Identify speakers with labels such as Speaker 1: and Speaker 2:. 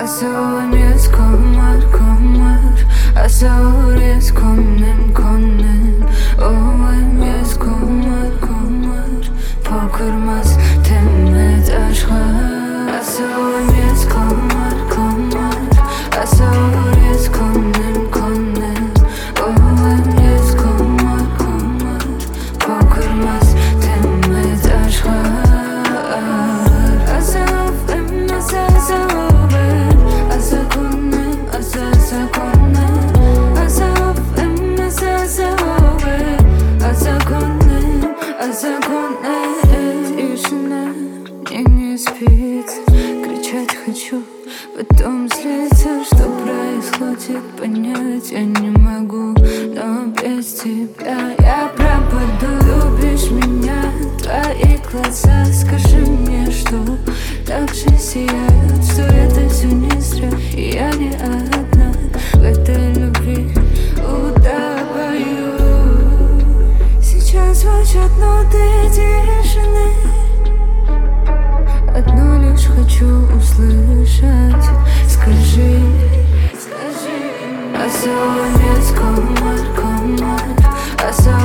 Speaker 1: Asılmaz komar komar, asılmaz konem konem. Olmaz komar komar, pokurmaz temmet aşklar. Asılmaz komar komar, asılmaz konem konem. Olmaz komar komar, pokurmaz temmet aşklar. Не спит, кричать хочу, потом злиться, что происходит, понять я не могу, но без тебя я пропаду. Любишь меня, твои глаза, скажи мне, что так же сияют, что это все не зря, и я не одна в этой любви утопаю. Сейчас звучат ноты тишины, одно лишь хочу услышать. Скажи, скажи. Asılmaz komar komar, asılmaz